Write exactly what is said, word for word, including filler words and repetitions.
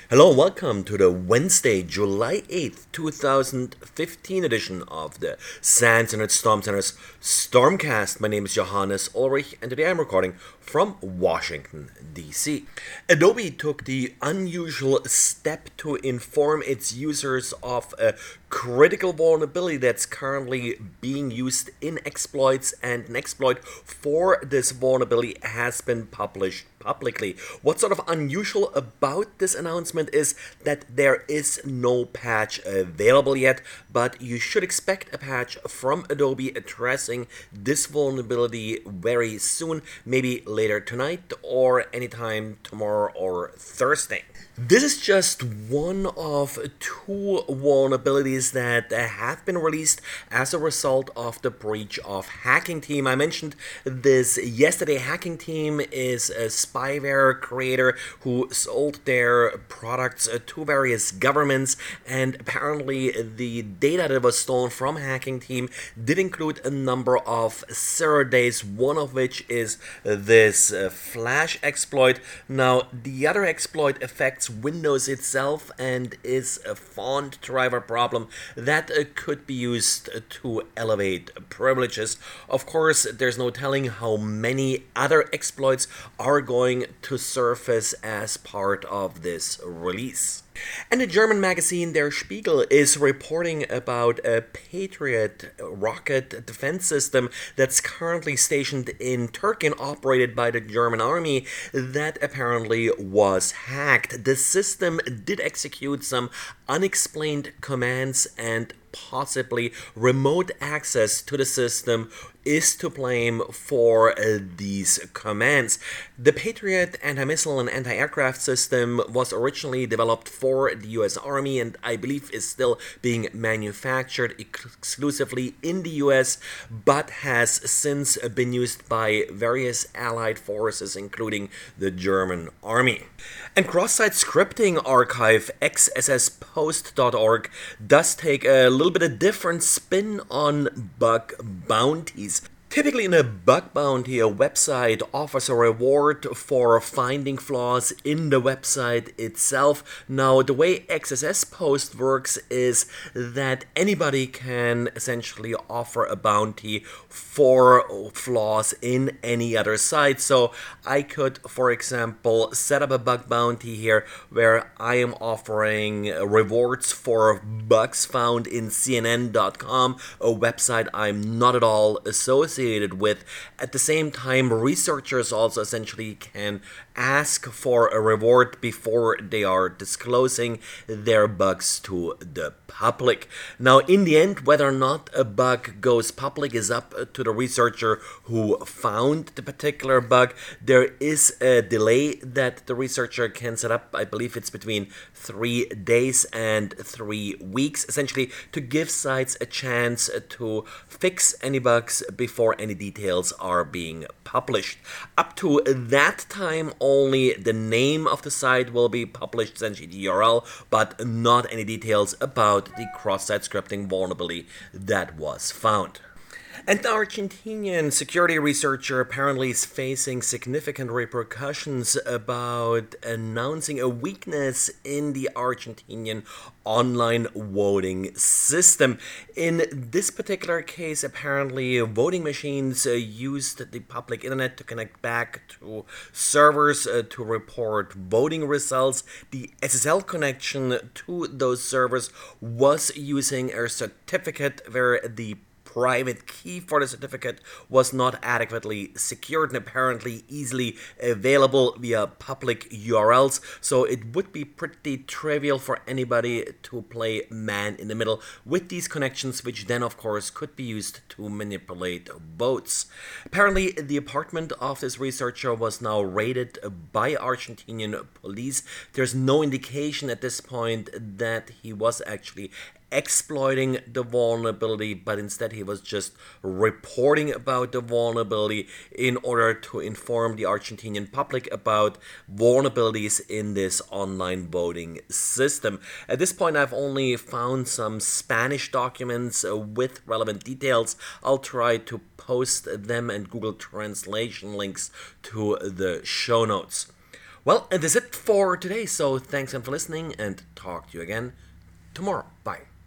Hello and welcome to the Wednesday, July eighth, twenty fifteen edition of the SANS Internet Storm Center's Stormcast. My name is Johannes Ulrich and today I'm recording from Washington, D C. Adobe took the unusual step to inform its users of a critical vulnerability that's currently being used in exploits, and an exploit for this vulnerability has been published publicly. What's sort of unusual about this announcement is that there is no patch available yet, but you should expect a patch from Adobe addressing this vulnerability very soon, maybe later tonight or anytime tomorrow or Thursday. This is just one of two vulnerabilities that have been released as a result of the breach of Hacking Team. I mentioned this yesterday. Hacking Team is a spyware creator who sold their products to various governments, and apparently the data that was stolen from Hacking Team did include a number of zero days, one of which is this uh, Flash exploit. Now, the other exploit affects Windows itself and is a font driver problem that uh, could be used to elevate privileges. Of course, there's no telling how many other exploits are going to surface as part of this release. And the German magazine Der Spiegel is reporting about a Patriot rocket defense system that's currently stationed in Turkey and operated by the German army that apparently was hacked. The system did execute some unexplained commands, and possibly remote access to the system is to blame for uh, these commands. The Patriot anti-missile and anti-aircraft system was originally developed for the U S Army and I believe is still being manufactured exclusively in the U S, but has since been used by various allied forces, including the German Army. And cross-site scripting archive x s s post dot org does take a little bit of different spin on bug bounties. Typically in a bug bounty, a website offers a reward for finding flaws in the website itself. Now, the way X S S Post works is that anybody can essentially offer a bounty for flaws in any other site. So I could, for example, set up a bug bounty here where I am offering rewards for bugs found in C N N dot com, a website I'm not at all associated with. At the same time, researchers also essentially can ask for a reward before they are disclosing their bugs to the public. Now, in the end, whether or not a bug goes public is up to the researcher who found the particular bug. There is a delay that the researcher can set up. I believe it's between three days and three weeks, essentially to give sites a chance to fix any bugs before any details are being published. Up to that time, only the name of the site will be published, essentially the U R L, but not any details about the cross-site scripting vulnerability that was found. And the Argentinian security researcher apparently is facing significant repercussions about announcing a weakness in the Argentinian online voting system. In this particular case, apparently voting machines uh, used the public internet to connect back to servers uh, to report voting results. The S S L connection to those servers was using a certificate where the private key for the certificate was not adequately secured and apparently easily available via public U R Ls, so it would be pretty trivial for anybody to play man in the middle with these connections, which then of course could be used to manipulate votes. Apparently the apartment of this researcher was now raided by Argentinian police. There's no indication at this point that he was actually exploiting the vulnerability, but instead he was just reporting about the vulnerability in order to inform the Argentinian public about vulnerabilities in this online voting system. At this point, I've only found some Spanish documents uh, with relevant details. I'll try to post them and Google Translation links to the show notes. Well, and that's it for today. So thanks again for listening, and talk to you again tomorrow. Bye.